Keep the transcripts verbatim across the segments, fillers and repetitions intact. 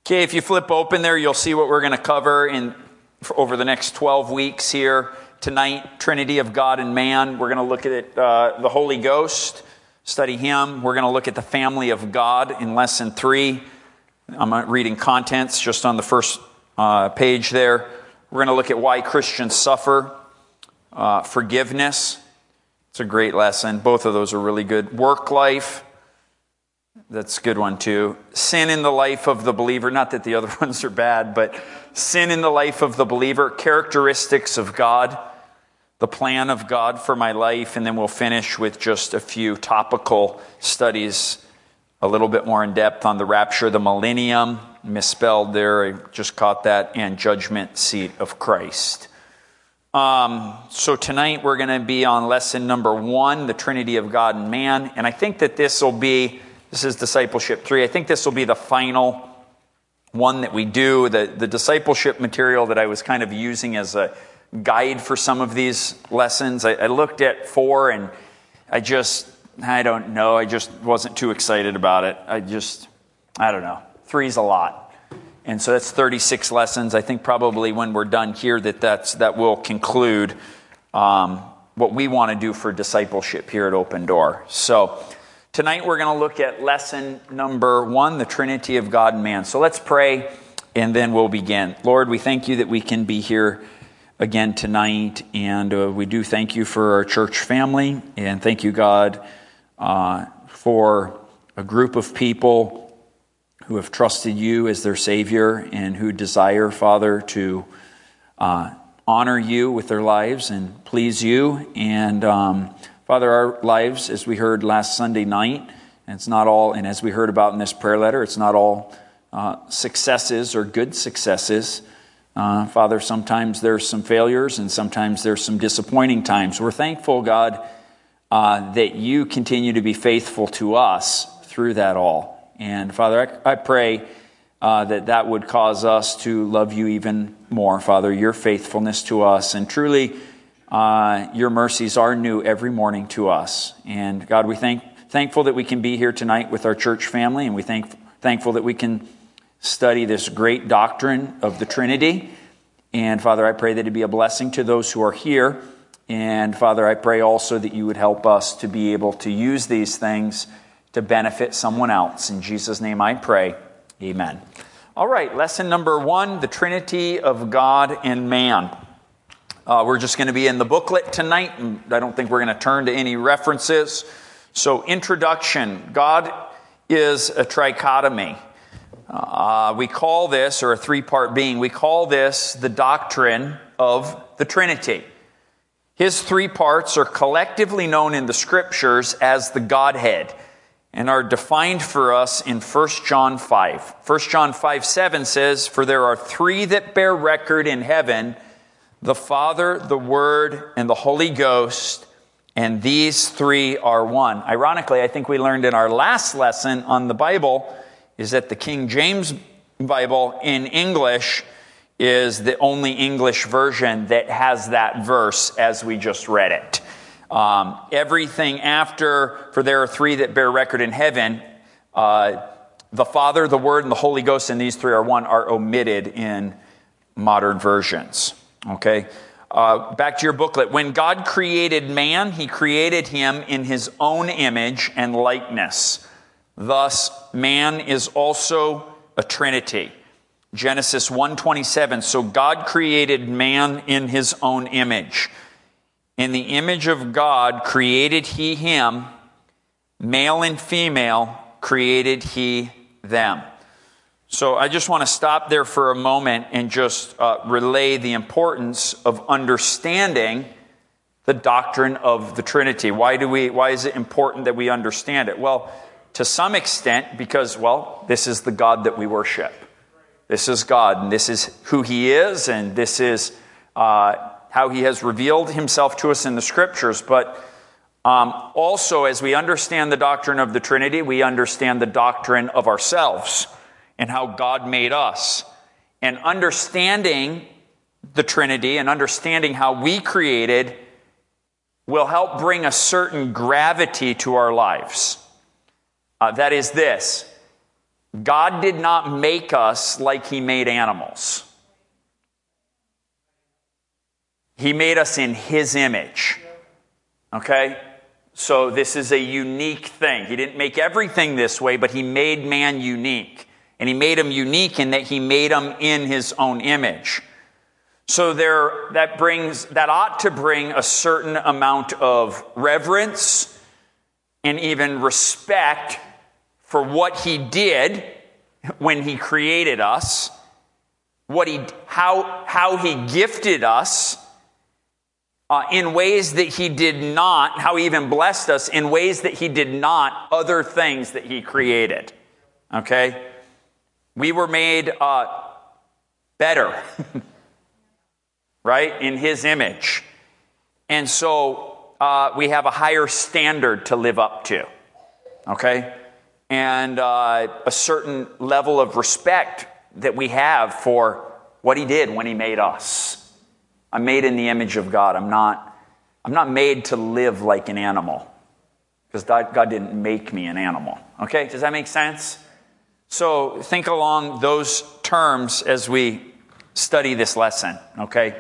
Okay, if you flip open there, you'll see what we're going to cover in for over the next twelve weeks here. Tonight, Trinity of God and man. We're going to look at it, uh, the Holy Ghost, study Him. We're going to look at the family of God in lesson three. I'm reading contents just on the first uh, page there. We're going to look at why Christians suffer, uh, forgiveness. It's a great lesson. Both of those are really good. Work life. That's a good one too. Sin in the life of the believer. Not that the other ones are bad, but sin in the life of the believer. Characteristics of God. The plan of God for my life. And then we'll finish with just a few topical studies, a little bit more in depth on the rapture, the millennium. Misspelled there. I just caught that. And judgment seat of Christ. Um, so tonight we're going to be on lesson number one, the Trinity of God and man. And I think that this will be... This is discipleship three. I think this will be the final one that we do. The, the discipleship material that I was kind of using as a guide for some of these lessons. I, I looked at four and I just, I don't know. I just wasn't too excited about it. I just, I don't know. Three's a lot. And so that's thirty-six lessons. I think probably when we're done here that that's, that will conclude um, what we want to do for discipleship here at Open Door. So... Tonight we're going to look at lesson number one, the Trinity of God and man. So let's pray and then we'll begin. Lord, we thank you that we can be here again tonight, and uh, we do thank you for our church family, and thank you, God, uh, for a group of people who have trusted you as their Savior and who desire, Father, to uh, honor you with their lives and please you. And um Father, our lives, as we heard last Sunday night, and it's not all, and as we heard about in this prayer letter, it's not all uh, successes or good successes. Uh, Father, sometimes there's some failures and sometimes there's some disappointing times. We're thankful, God, uh, that you continue to be faithful to us through that all. And Father, I, I pray uh, that that would cause us to love you even more, Father, your faithfulness to us, and truly Uh, your mercies are new every morning to us. And God, we thank thankful that we can be here tonight with our church family, and we thank thankful that we can study this great doctrine of the Trinity. And Father, I pray that it be a blessing to those who are here. And Father, I pray also that you would help us to be able to use these things to benefit someone else. In Jesus' name I pray. Amen. All right, lesson number one, the Trinity of God and man. Uh, we're just going to be in the booklet tonight, and I don't think we're going to turn to any references. So, introduction. God is a trichotomy. Uh, we call this, or a three-part being, we call this the doctrine of the Trinity. His three parts are collectively known in the Scriptures as the Godhead, and are defined for us in First John five. First John five seven says, "For there are three that bear record in heaven, the Father, the Word, and the Holy Ghost, and these three are one." Ironically, I think we learned in our last lesson on the Bible is that the King James Bible in English is the only English version that has that verse as we just read it. Um, everything after, "For there are three that bear record in heaven," uh, the Father, the Word, and the Holy Ghost, and these three are one, are omitted in modern versions. Okay, uh, back to your booklet. When God created man, he created him in his own image and likeness. Thus, man is also a trinity. Genesis one twenty-seven, "So God created man in his own image. In the image of God created he him, male and female created he them." So I just want to stop there for a moment and just uh, relay the importance of understanding the doctrine of the Trinity. Why do we? Why is it important that we understand it? Well, to some extent, because, well, this is the God that we worship. This is God, and this is who he is, and this is uh, how he has revealed himself to us in the Scriptures. But um, also, as we understand the doctrine of the Trinity, we understand the doctrine of ourselves and how God made us. And understanding the Trinity and understanding how we created will help bring a certain gravity to our lives. Uh, that is this: God did not make us like he made animals. He made us in his image. Okay? So this is a unique thing. He didn't make everything this way, but he made man unique. And he made him unique in that he made him in his own image. So there, that brings, that ought to bring a certain amount of reverence and even respect for what he did when he created us, what he, how, how he gifted us uh, in ways that he did not, how he even blessed us in ways that he did not other things that he created. Okay? We were made uh, better, right, in his image. And so uh, we have a higher standard to live up to, okay? And uh, a certain level of respect that we have for what he did when he made us. I'm made in the image of God. I'm not, I'm not made to live like an animal because God, God didn't make me an animal, okay? Does that make sense? So think along those terms as we study this lesson, okay?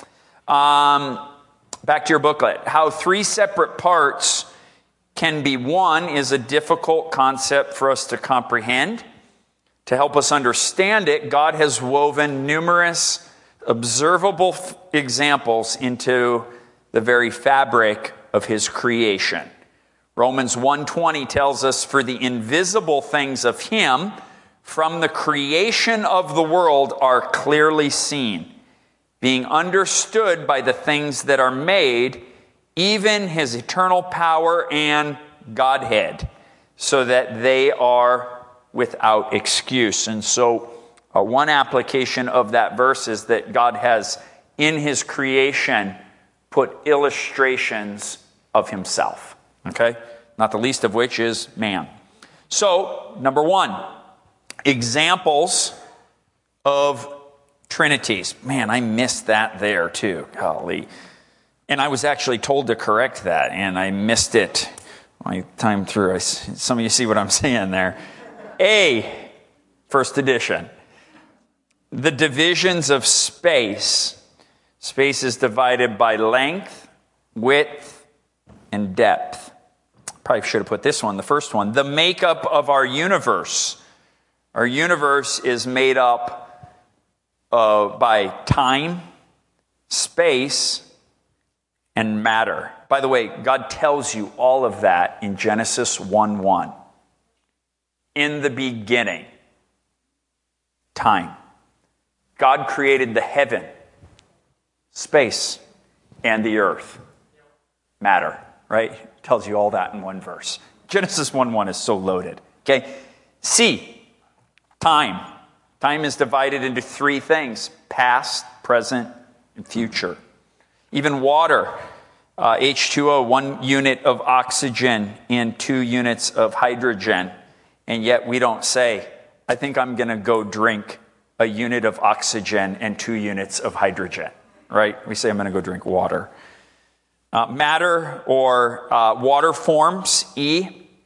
Um, back to your booklet. How three separate parts can be one is a difficult concept for us to comprehend. To help us understand it, God has woven numerous observable f- examples into the very fabric of his creation. Romans one twenty tells us, for the invisible things of him from the creation of the world are clearly seen, being understood by the things that are made, even his eternal power and Godhead, so that they are without excuse. And so uh, one application of that verse is that God has, in his creation, put illustrations of himself. Okay? Not the least of which is man. So, number one, examples of trinities. Man, I missed that there too. Golly. And I was actually told to correct that, and I missed it my time through. I, some of you see what I'm saying there. A, first edition. The divisions of space. Space is divided by length, width, and depth. Probably should have put this one, the first one. The makeup of our universe. Our universe is made up uh, by time, space, and matter. By the way, God tells you all of that in Genesis one one. In the beginning, time. God created the heaven, space, and the earth. Matter, right? Tells you all that in one verse. Genesis one one is so loaded. Okay? C, time. Time is divided into three things: past, present, and future. Even water, uh, H two O, one unit of oxygen and two units of hydrogen. And yet we don't say, I think I'm going to go drink a unit of oxygen and two units of hydrogen, right? We say, I'm going to go drink water. Uh, matter or uh, water forms, E.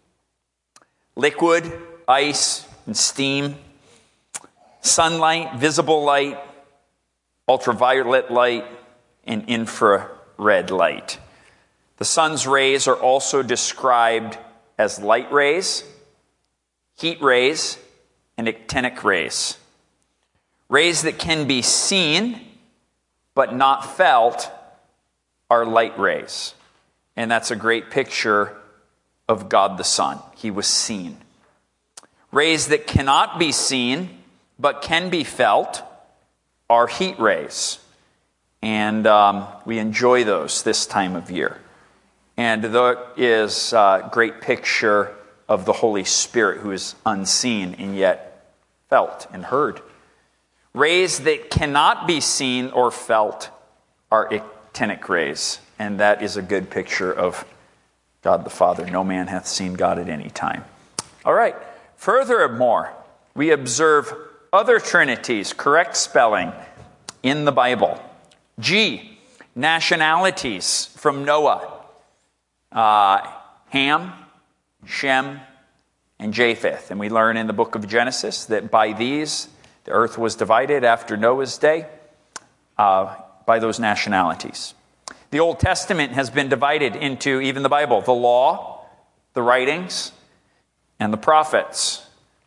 Liquid, ice, and steam. Sunlight, visible light, ultraviolet light, and infrared light. The sun's rays are also described as light rays, heat rays, and actinic rays. Rays that can be seen but not felt are light rays. And that's a great picture of God the Son. He was seen. Rays that cannot be seen but can be felt are heat rays. And um, we enjoy those this time of year. And that is a great picture of the Holy Spirit, who is unseen and yet felt and heard. Rays that cannot be seen or felt are actinic rays. And that is a good picture of God the Father. No man hath seen God at any time. All right. Furthermore, we observe other trinities, correct spelling, in the Bible. G, nationalities from Noah. Uh, Ham, Shem, and Japheth. And we learn in the book of Genesis that by these, the earth was divided after Noah's day uh, by those nationalities. The Old Testament has been divided into, even the Bible, the law, the writings, and the prophets.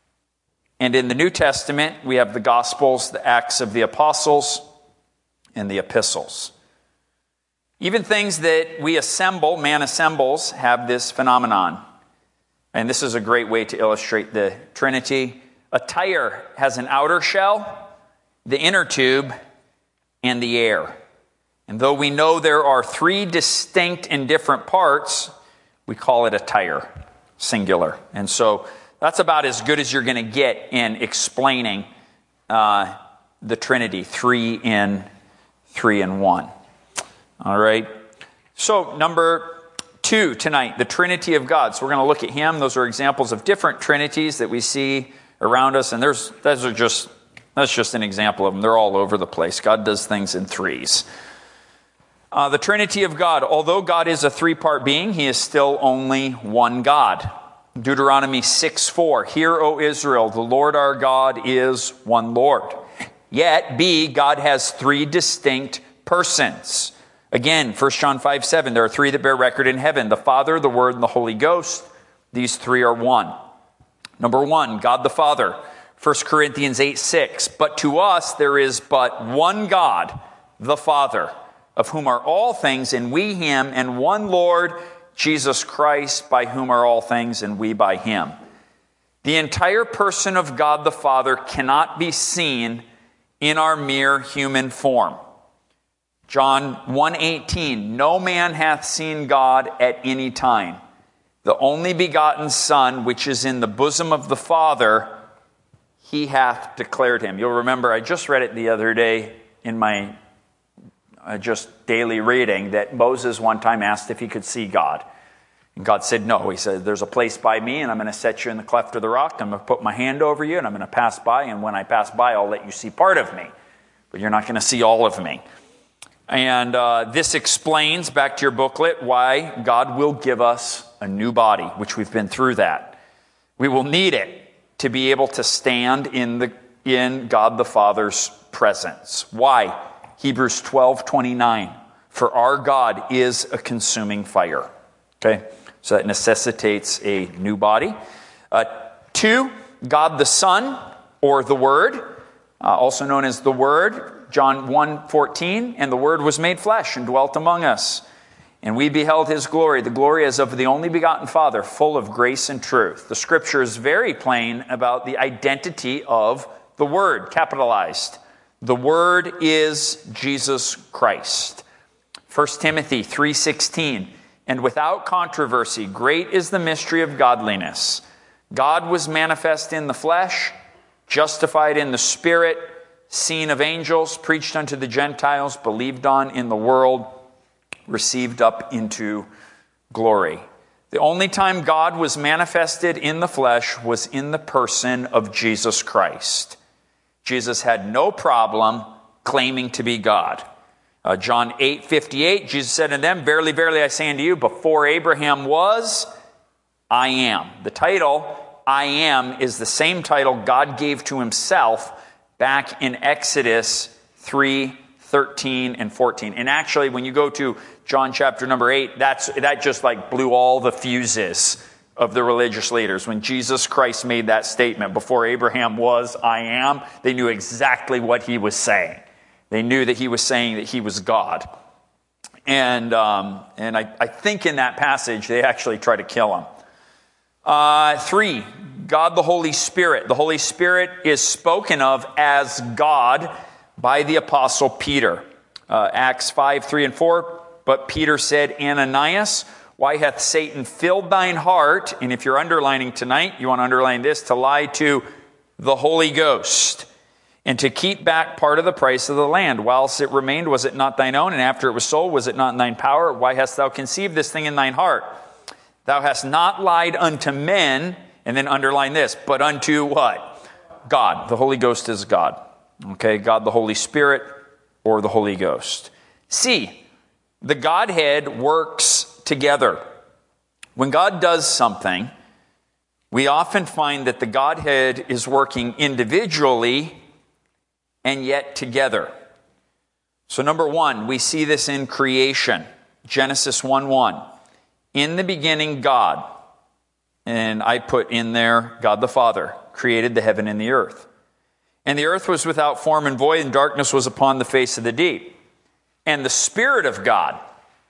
And in the New Testament, we have the Gospels, the Acts of the Apostles, and the epistles. Even things that we assemble, man assembles, have this phenomenon. And this is a great way to illustrate the Trinity. A tire has an outer shell, the inner tube, and the air. And though we know there are three distinct and different parts, we call it a tire, singular. And so that's about as good as you're going to get in explaining uh, the Trinity, three in three in one. All right. So number two tonight, the Trinity of God. So we're going to look at him. Those are examples of different Trinities that we see around us, and there's those are just that's just an example of them. They're all over the place. God does things in threes. Uh, the Trinity of God. Although God is a three-part being, he is still only one God. Deuteronomy six four, Hear, O Israel, the Lord our God is one Lord. Yet, B, God has three distinct persons. Again, First John five seven, there are three that bear record in heaven, the Father, the Word, and the Holy Ghost. These three are one. Number one, God the Father. First Corinthians eight six, But to us there is but one God, the Father, of whom are all things, and we him, and one Lord, Jesus Christ, by whom are all things, and we by him. The entire person of God the Father cannot be seen in our mere human form. John one eighteen, No man hath seen God at any time. The only begotten Son, which is in the bosom of the Father, he hath declared him. You'll remember, I just read it the other day in my uh, just daily reading, that Moses one time asked if he could see God. And God said no. He said, there's a place by me, and I'm going to set you in the cleft of the rock. I'm going to put my hand over you, and I'm going to pass by. And when I pass by, I'll let you see part of me. But you're not going to see all of me. And uh, this explains, back to your booklet, why God will give us a new body, which we've been through that. We will need it to be able to stand in the in God the Father's presence. Why? Hebrews twelve twenty-nine. For our God is a consuming fire. Okay? So that necessitates a new body. Uh, two, God the Son, or the Word, uh, also known as the Word. John one fourteen, and the Word was made flesh and dwelt among us. And we beheld his glory, the glory as of the only begotten Father, full of grace and truth. The Scripture is very plain about the identity of the Word, capitalized. The Word is Jesus Christ. First Timothy three sixteen, and without controversy, great is the mystery of godliness. God was manifest in the flesh, justified in the Spirit, seen of angels, preached unto the Gentiles, believed on in the world, received up into glory. The only time God was manifested in the flesh was in the person of Jesus Christ. Jesus had no problem claiming to be God. Uh, John eight fifty-eight, Jesus said unto them, Verily, verily, I say unto you, before Abraham was, I am. The title, I am, is the same title God gave to himself back in Exodus three thirteen and fourteen. And actually, when you go to John chapter number eight, that's that just like blew all the fuses of the religious leaders. When Jesus Christ made that statement, before Abraham was, I am, they knew exactly what he was saying. They knew that he was saying that he was God. And um, and I, I think in that passage, they actually try to kill him. Uh, three, God the Holy Spirit. The Holy Spirit is spoken of as God by the Apostle Peter. Uh, Acts five, three and four. But Peter said, Ananias, why hath Satan filled thine heart? And if you're underlining tonight, you want to underline this, to lie to the Holy Ghost, and to keep back part of the price of the land. Whilst it remained, was it not thine own? And after it was sold, was it not in thine power? Why hast thou conceived this thing in thine heart? Thou hast not lied unto men, and then underline this, but unto what? God. The Holy Ghost is God. Okay, God the Holy Spirit or the Holy Ghost. C, the Godhead works together. When God does something, we often find that the Godhead is working individually and yet together. So number one, we see this in creation. Genesis one one. In the beginning, God, and I put in there, God the Father, created the heaven and the earth. And the earth was without form and void, and darkness was upon the face of the deep. And the Spirit of God,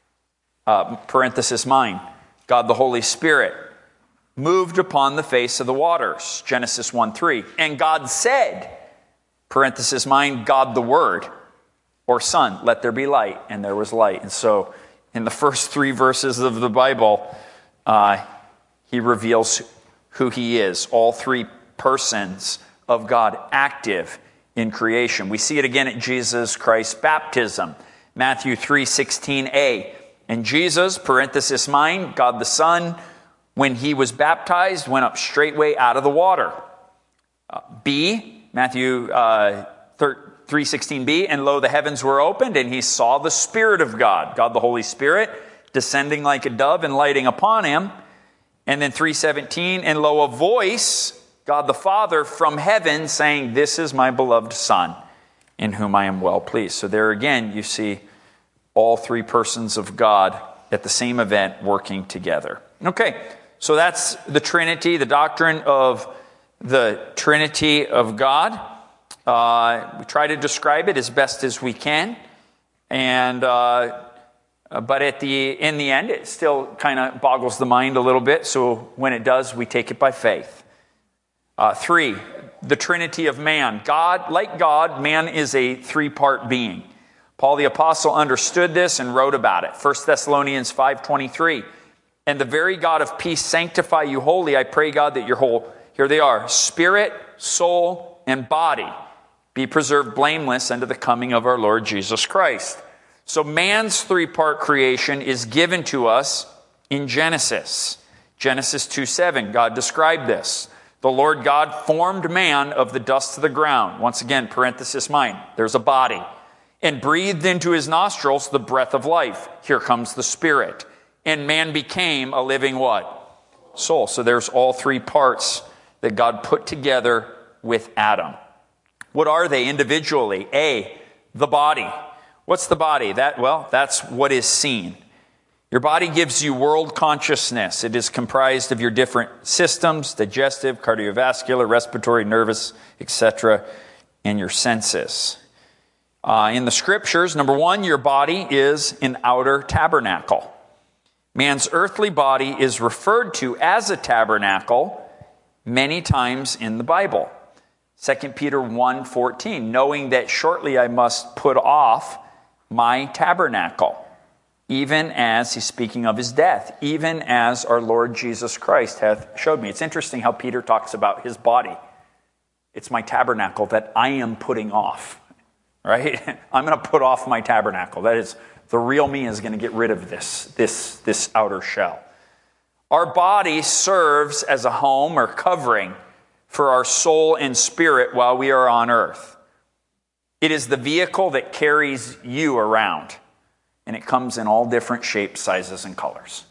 uh, parenthesis mine, God the Holy Spirit, moved upon the face of the waters. Genesis one three. And God said, parenthesis mine, God the Word, or Son, let there be light. And there was light. And so in the first three verses of the Bible, uh, he reveals who he is. All three persons of God active in creation. We see it again at Jesus Christ's baptism. Matthew three sixteen a. And Jesus, parenthesis mine, God the Son, when he was baptized, went up straightway out of the water. Uh, B, Matthew uh, three sixteen b, and lo, the heavens were opened, and he saw the Spirit of God, God the Holy Spirit, descending like a dove and lighting upon him. And then three seventeen, and lo, a voice, God the Father, from heaven saying, this is my beloved Son, in whom I am well pleased. So there again, you see all three persons of God at the same event working together. Okay, so that's the Trinity, the doctrine of the Trinity of God. Uh, we try to describe it as best as we can. And uh, but at the in the end, it still kind of boggles the mind a little bit. So when it does, we take it by faith. Uh, three, the Trinity of man. God, like God, man is a three-part being. Paul the Apostle understood this and wrote about it. First Thessalonians five twenty-three. And the very God of peace sanctify you wholly. I pray, God, that your whole, here they are, spirit, soul, and body be preserved blameless unto the coming of our Lord Jesus Christ. So man's three-part creation is given to us in Genesis. Genesis two seven, God described this. The Lord God formed man of the dust of the ground. Once again, parenthesis mine, there's a body. And breathed into his nostrils the breath of life. Here comes the Spirit. And man became a living what? Soul. So there's all three parts that God put together with Adam. What are they individually? A, the body. What's the body? That, well, that's what is seen. Your body gives you world consciousness. It is comprised of your different systems, digestive, cardiovascular, respiratory, nervous, et cetera, and your senses. Uh, in the scriptures, number one, your body is an outer tabernacle. Man's earthly body is referred to as a tabernacle many times in the Bible. Second Peter one fourteen, knowing that shortly I must put off my tabernacle, even as, he's speaking of his death, even as our Lord Jesus Christ hath showed me. It's interesting how Peter talks about his body. It's my tabernacle that I am putting off, right? I'm going to put off my tabernacle. That is, the real me is going to get rid of this, this, this outer shell. Our body serves as a home or covering for our soul and spirit while we are on earth. It is the vehicle that carries you around, and it comes in all different shapes, sizes, and colors.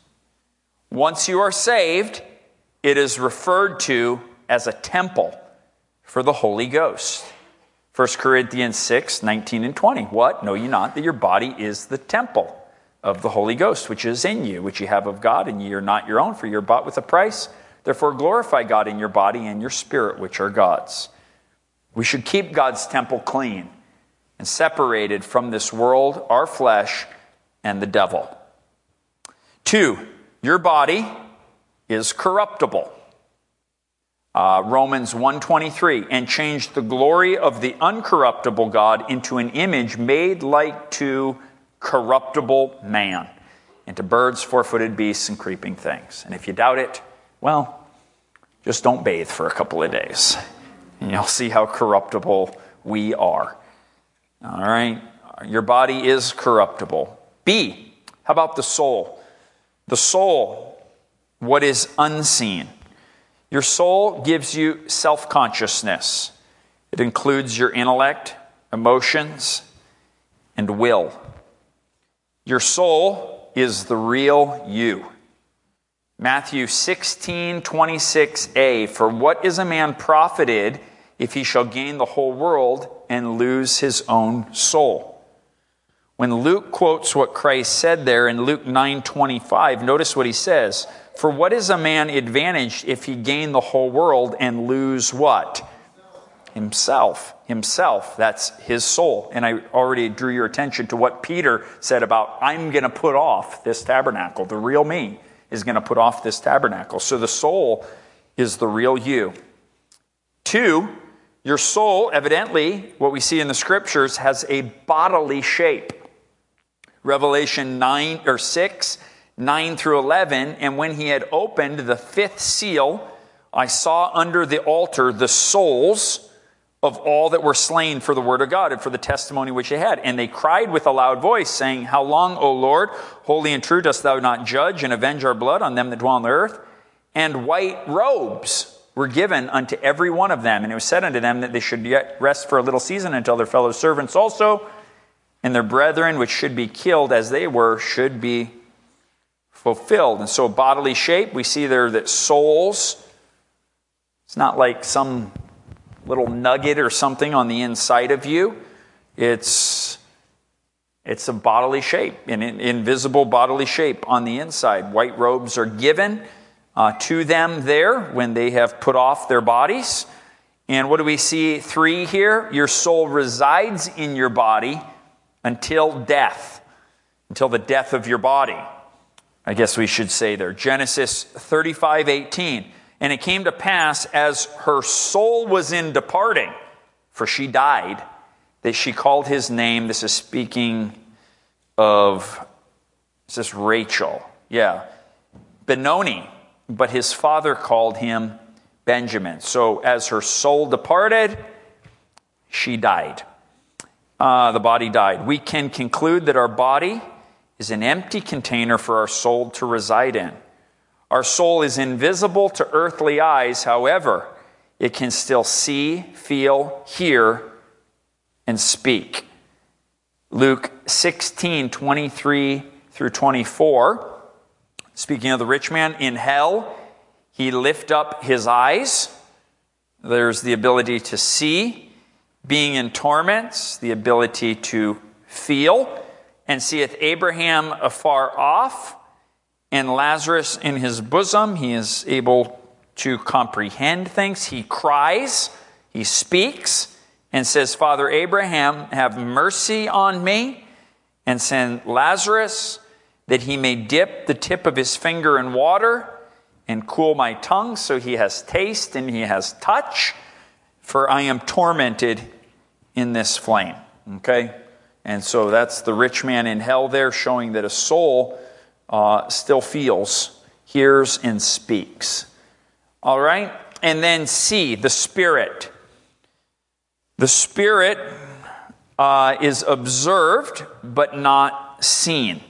Once you are saved, it is referred to as a temple for the Holy Ghost. First Corinthians six, nineteen and twenty. What? Know ye not that your body is the temple of the Holy Ghost, which is in you, which ye have of God, and ye are not your own, for ye are bought with a price. Therefore glorify God in your body and your spirit, which are God's. We should keep God's temple clean and separated from this world, our flesh, and the devil. Two, your body is corruptible. Uh, Romans one twenty-three, and changed the glory of the uncorruptible God into an image made like to corruptible man, into birds, four-footed beasts, and creeping things. And if you doubt it, well, just don't bathe for a couple of days, and you'll see how corruptible we are. All right? Your body is corruptible. B, how about the soul? The soul, what is unseen. Your soul gives you self-consciousness. It includes your intellect, emotions, and will. Your soul is the real you. Matthew sixteen twenty-six a, for what is a man profited if he shall gain the whole world and lose his own soul? When Luke quotes what Christ said there in Luke nine twenty-five, notice what he says. For what is a man advantaged if he gain the whole world and lose what? Himself. Himself. That's his soul. And I already drew your attention to what Peter said about, I'm going to put off this tabernacle. The real me is going to put off this tabernacle. So the soul is the real you. Two, your soul, evidently, what we see in the scriptures, has a bodily shape. Revelation nine or six, nine through eleven, and when he had opened the fifth seal, I saw under the altar the souls of all that were slain for the word of God and for the testimony which they had. And they cried with a loud voice, saying, How long, O Lord, holy and true, dost thou not judge and avenge our blood on them that dwell on the earth? And white robes were given unto every one of them. And it was said unto them that they should yet rest for a little season until their fellow servants also and their brethren, which should be killed as they were, should be fulfilled. And so bodily shape, we see there that souls, it's not like some little nugget or something on the inside of you. It's, it's a bodily shape, an invisible bodily shape on the inside. White robes are given uh, to them there when they have put off their bodies. And what do we see? Three here. Your soul resides in your body until death, until the death of your body, I guess we should say there. Genesis thirty-five eighteen. And it came to pass as her soul was in departing, for she died, that she called his name. This is speaking of, is this Rachel? Yeah. Benoni, but his father called him Benjamin. So as her soul departed, she died. Uh, the body died. We can conclude that our body is an empty container for our soul to reside in. Our soul is invisible to earthly eyes. However, it can still see, feel, hear, and speak. Luke sixteen twenty-three through twenty-four. Speaking of the rich man, in hell, he lift up his eyes. There's the ability to see. Being in torments, the ability to feel. And seeth Abraham afar off, and Lazarus in his bosom. He is able to comprehend things. He cries, he speaks, and says, Father Abraham, have mercy on me, and send Lazarus, that he may dip the tip of his finger in water, and cool my tongue, so he has taste and he has touch, for I am tormented in this flame. Okay? And so that's the rich man in hell there, showing that a soul uh, still feels, hears, and speaks. All right? And then C, the spirit. The spirit uh, is observed, but not seen.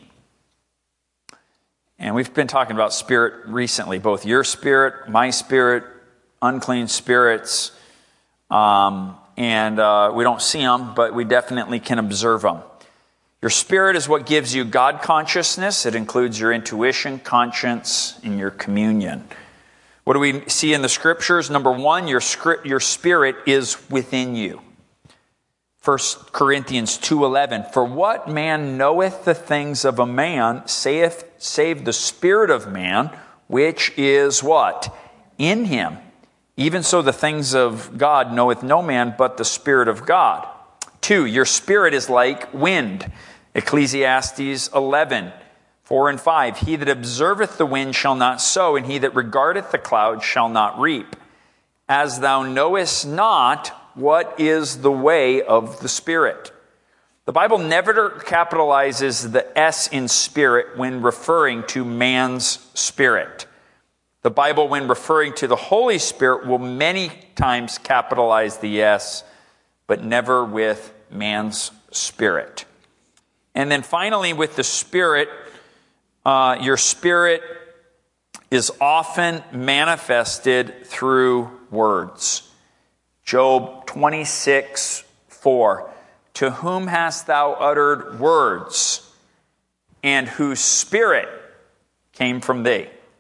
And we've been talking about spirit recently, both your spirit, my spirit, unclean spirits. Um, and uh, we don't see them, but we definitely can observe them. Your spirit is what gives you God consciousness. It includes your intuition, conscience, and your communion. What do we see in the scriptures? Number one, your, script, your spirit is within you. First Corinthians two eleven, for what man knoweth the things of a man, saith, save the spirit of man, which is what? In him. Even so the things of God knoweth no man, but the Spirit of God. Two, your spirit is like wind. Ecclesiastes eleven, four and five, he that observeth the wind shall not sow, and he that regardeth the clouds shall not reap. As thou knowest not what is the way of the Spirit. The Bible never capitalizes the S in spirit when referring to man's spirit. The Bible, when referring to the Holy Spirit, will many times capitalize the S, but never with man's spirit. And then finally, with the Spirit, uh, your spirit is often manifested through words. Job twenty-six four, to whom hast thou uttered words, and whose spirit came from thee?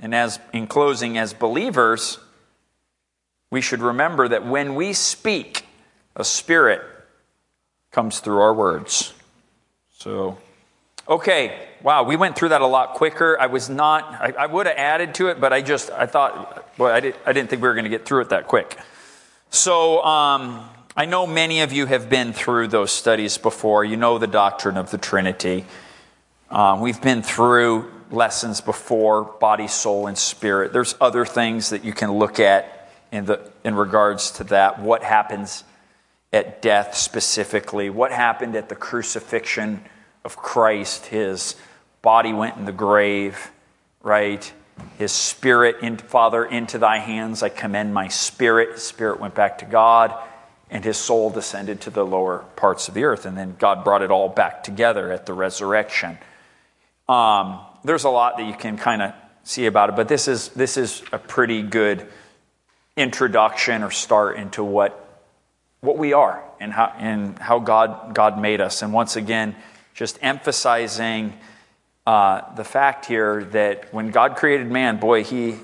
And as in closing, as believers, we should remember that when we speak, a spirit comes through our words. So, okay, wow, we went through that a lot quicker. I was not, I, I would have added to it, but I just, I thought, boy, I, did, I didn't think we were going to get through it that quick. So, um, I know many of you have been through those studies before. You know the doctrine of the Trinity. Um, we've been through lessons before, body, soul, and spirit. There's other things that you can look at in the in regards to that. What happens at death specifically? What happened at the crucifixion of Christ? His body went in the grave, right? His spirit, in, Father, into thy hands I commend my spirit. His spirit went back to God, and his soul descended to the lower parts of the earth. And then God brought it all back together at the resurrection. Um, there's a lot that you can kind of see about it, but this is this is a pretty good introduction or start into what what we are and how and how God God made us. And once again, just emphasizing uh, the fact here that when God created man, boy, he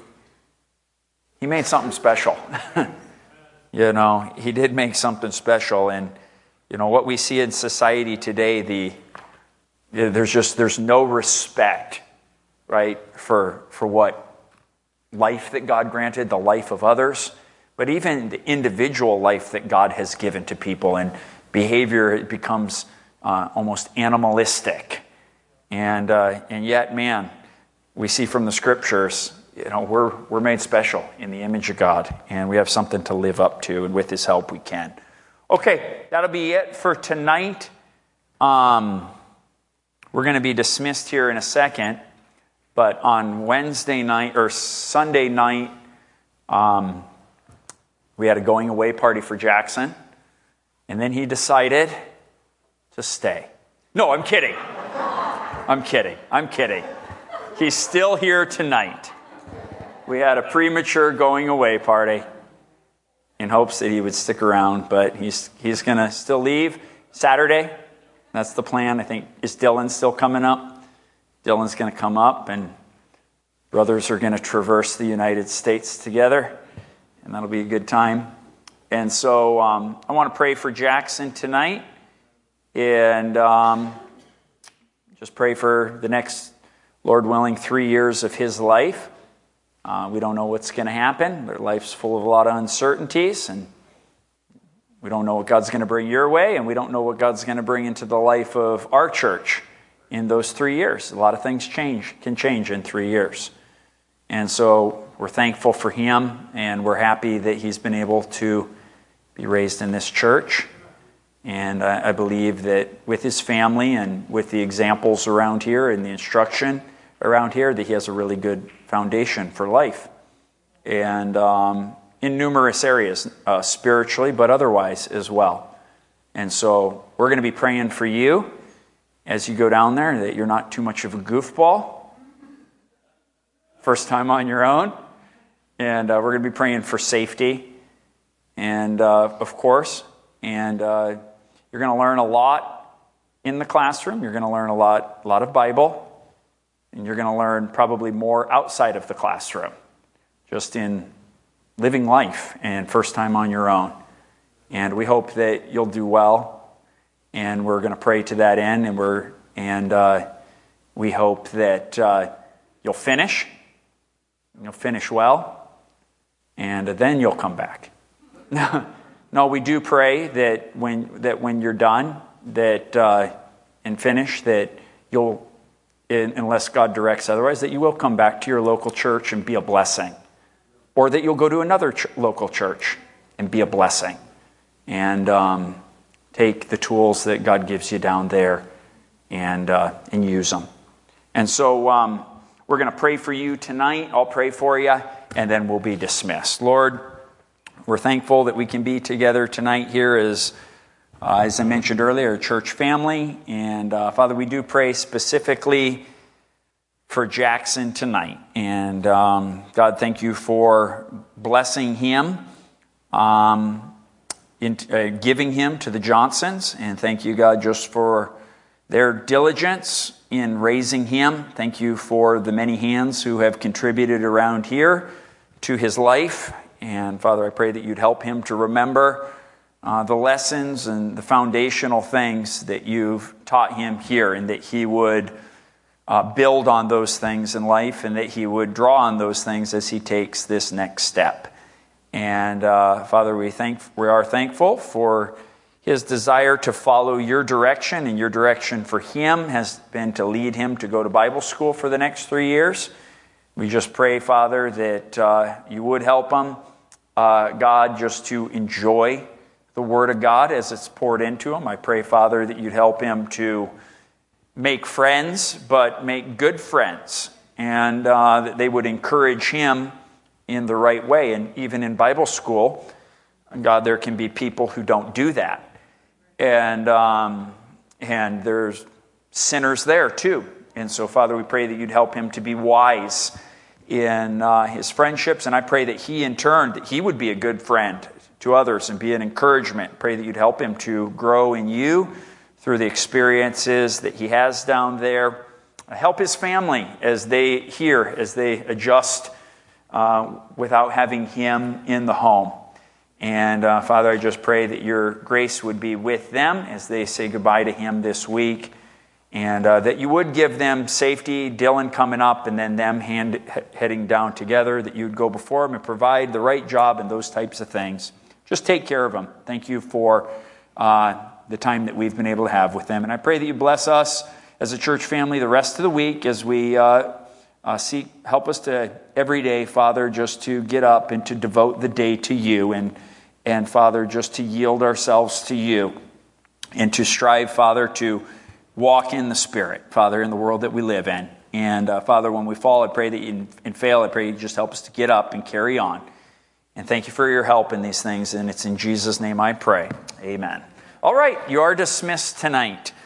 he made something special. You know, he did make something special. And you know what we see in society today, the there's just there's no respect, right, for for what life that God granted, the life of others, but even the individual life that God has given to people, and behavior it becomes uh, almost animalistic, and uh, and yet, man, we see from the scriptures, you know, we're we're made special in the image of God, and we have something to live up to, and with His help, we can. Okay, that'll be it for tonight. Um, we're going to be dismissed here in a second. But on Wednesday night or Sunday night, um, we had a going away party for Jackson. And then he decided to stay. No, I'm kidding. I'm kidding. I'm kidding. He's still here tonight. We had a premature going away party in hopes that he would stick around. But he's he's going to still leave Saturday. That's the plan. I think, is Dylan still coming up? Dylan's going to come up, and brothers are going to traverse the United States together, and that'll be a good time. And so um, I want to pray for Jackson tonight, and um, just pray for the next, Lord willing, three years of his life. Uh, we don't know what's going to happen. Their life's full of a lot of uncertainties, and we don't know what God's going to bring your way, and we don't know what God's going to bring into the life of our church in those three years. A lot of things change, can change in three years. And so we're thankful for him, and we're happy that he's been able to be raised in this church. And I, I believe that with his family and with the examples around here and the instruction around here, that he has a really good foundation for life. And um, in numerous areas, uh, spiritually, but otherwise as well. And so we're going to be praying for you as you go down there, that you're not too much of a goofball. First time on your own. And uh, we're going to be praying for safety, and uh, of course, and uh, you're going to learn a lot in the classroom. You're going to learn a lot, a lot of Bible, and you're going to learn probably more outside of the classroom, just in living life and first time on your own. And we hope that you'll do well, and we're going to pray to that end, and we're and uh, we hope that uh, you'll finish, you'll finish well, and then you'll come back. No, we do pray that when that when you're done, that uh, and finish, that you'll, in, unless God directs otherwise, that you will come back to your local church and be a blessing, or that you'll go to another ch- local church and be a blessing, and um, take the tools that God gives you down there and uh, and use them. And so um, we're going to pray for you tonight. I'll pray for you, and then we'll be dismissed. Lord, we're thankful that we can be together tonight here as, uh, as I mentioned earlier, a church family. And uh, Father, we do pray specifically for Jackson tonight. And um, God, thank you for blessing him, um, in, uh, giving him to the Johnsons. And thank you, God, just for their diligence in raising him. Thank you for the many hands who have contributed around here to his life. And Father, I pray that you'd help him to remember uh, the lessons and the foundational things that you've taught him here, and that he would uh, build on those things in life, and that he would draw on those things as he takes this next step. And uh, Father, we thank we are thankful for his desire to follow your direction, and your direction for him has been to lead him to go to Bible school for the next three years. We just pray, Father, that uh, you would help him, uh, God, just to enjoy the Word of God as it's poured into him. I pray, Father, that you'd help him to make friends, but make good friends, and uh, that they would encourage him in the right way. And even in Bible school, God, there can be people who don't do that. And um, and there's sinners there too. And so, Father, we pray that you'd help him to be wise in uh, his friendships. And I pray that he, in turn, that he would be a good friend to others and be an encouragement. Pray that you'd help him to grow in you through the experiences that he has down there. Help his family as they hear, as they adjust uh, without having him in the home. And uh, Father, I just pray that your grace would be with them as they say goodbye to him this week, and uh, that you would give them safety, Dylan coming up, and then them hand, he- heading down together, that you would go before them and provide the right job and those types of things. Just take care of them. Thank you for uh, the time that we've been able to have with them. And I pray that you bless us as a church family the rest of the week as we uh, uh, seek, help us to every day, Father, just to get up and to devote the day to you, and And, Father, just to yield ourselves to you, and to strive, Father, to walk in the Spirit, Father, in the world that we live in. And, uh, Father, when we fall, I pray that you, and fail, I pray you just help us to get up and carry on. And thank you for your help in these things, and it's in Jesus' name I pray. Amen. All right, you are dismissed tonight.